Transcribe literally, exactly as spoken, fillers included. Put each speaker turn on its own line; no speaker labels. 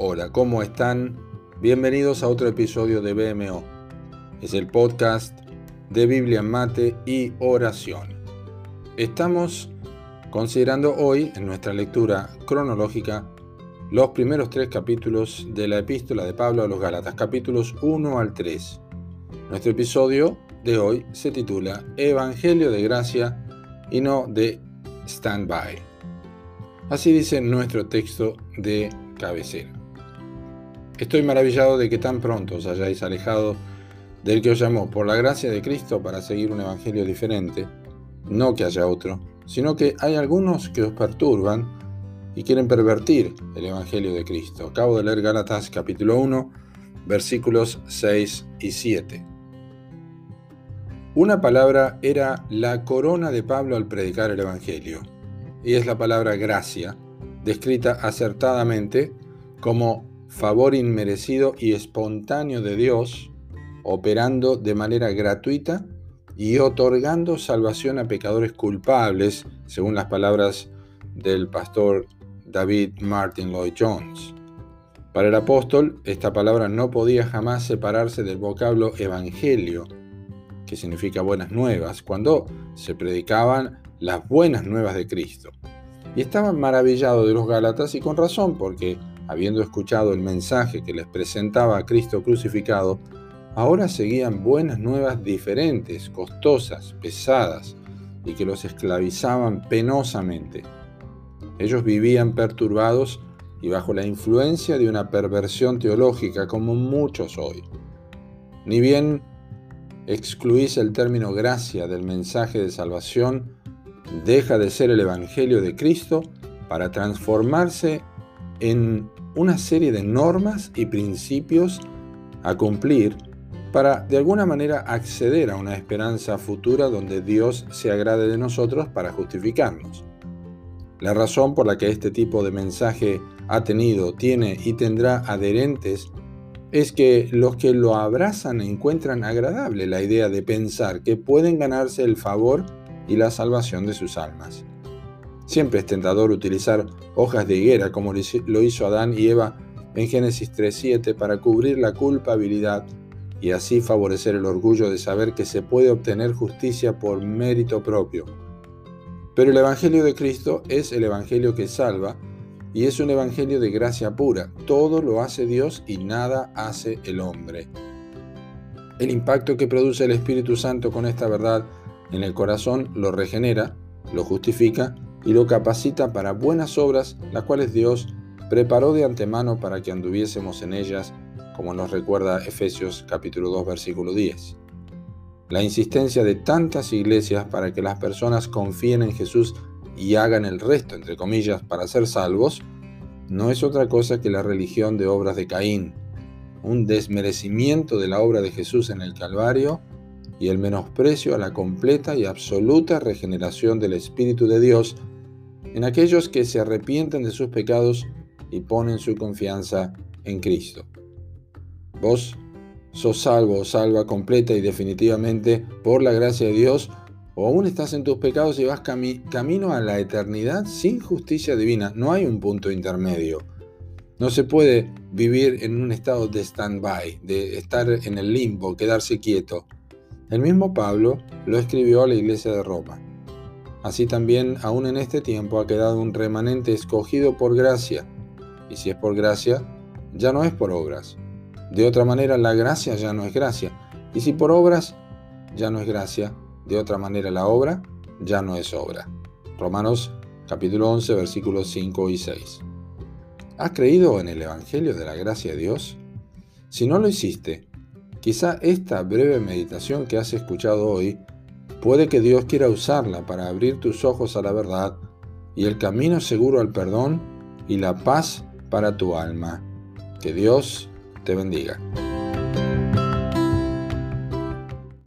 Hola, ¿cómo están? Bienvenidos a otro episodio de B M O. Es el podcast de Biblia en Mate y Oración. Estamos considerando hoy, en nuestra lectura cronológica, los primeros tres capítulos de la epístola de Pablo a los Gálatas, capítulos uno al tres. Nuestro episodio de hoy se titula Evangelio de Gracia y no de Stand-by. Así dice nuestro texto de cabecera. Estoy maravillado de que tan pronto os hayáis alejado del que os llamó por la gracia de Cristo para seguir un evangelio diferente, no que haya otro, sino que hay algunos que os perturban y quieren pervertir el evangelio de Cristo. Acabo de leer Gálatas capítulo uno, versículos seis y siete. Una palabra era la corona de Pablo al predicar el evangelio, y es la palabra gracia, descrita acertadamente como favor inmerecido y espontáneo de Dios, operando de manera gratuita y otorgando salvación a pecadores culpables, según las palabras del pastor David Martin Lloyd Jones. Para el apóstol, esta palabra no podía jamás separarse del vocablo evangelio, que significa buenas nuevas, cuando se predicaban las buenas nuevas de Cristo. Y estaban maravillados de los Gálatas, y con razón, porque habiendo escuchado el mensaje que les presentaba a Cristo crucificado, ahora seguían buenas nuevas diferentes, costosas, pesadas, y que los esclavizaban penosamente. Ellos vivían perturbados y bajo la influencia de una perversión teológica, como muchos hoy. Ni bien excluís el término gracia del mensaje de salvación, deja de ser el Evangelio de Cristo para transformarse en una serie de normas y principios a cumplir para de alguna manera acceder a una esperanza futura donde Dios se agrade de nosotros para justificarnos. La razón por la que este tipo de mensaje ha tenido, tiene y tendrá adherentes es que los que lo abrazan encuentran agradable la idea de pensar que pueden ganarse el favor y la salvación de sus almas. Siempre es tentador utilizar hojas de higuera como lo hizo Adán y Eva en Génesis tres siete para cubrir la culpabilidad y así favorecer el orgullo de saber que se puede obtener justicia por mérito propio. Pero el Evangelio de Cristo es el Evangelio que salva y es un evangelio de gracia pura. Todo lo hace Dios y nada hace el hombre. El impacto que produce el Espíritu Santo con esta verdad en el corazón lo regenera, lo justifica y lo capacita para buenas obras, las cuales Dios preparó de antemano para que anduviésemos en ellas, como nos recuerda Efesios capítulo dos, versículo diez. La insistencia de tantas iglesias para que las personas confíen en Jesús y hagan el resto, entre comillas, para ser salvos, no es otra cosa que la religión de obras de Caín, un desmerecimiento de la obra de Jesús en el Calvario y el menosprecio a la completa y absoluta regeneración del Espíritu de Dios en aquellos que se arrepienten de sus pecados y ponen su confianza en Cristo. Vos sos salvo o salva completa y definitivamente por la gracia de Dios, o aún estás en tus pecados y vas cami- camino a la eternidad sin justicia divina. No hay un punto intermedio. No se puede vivir en un estado de stand-by, de estar en el limbo, quedarse quieto. El mismo Pablo lo escribió a la iglesia de Roma. Así también, aún en este tiempo, ha quedado un remanente escogido por gracia. Y si es por gracia, ya no es por obras. De otra manera, la gracia ya no es gracia. Y si por obras, ya no es gracia. De otra manera, la obra ya no es obra. Romanos capítulo once, versículos cinco y seis. ¿Has creído en el Evangelio de la gracia de Dios? Si no lo hiciste, quizá esta breve meditación que has escuchado hoy puede que Dios quiera usarla para abrir tus ojos a la verdad y el camino seguro al perdón y la paz para tu alma. Que Dios te bendiga.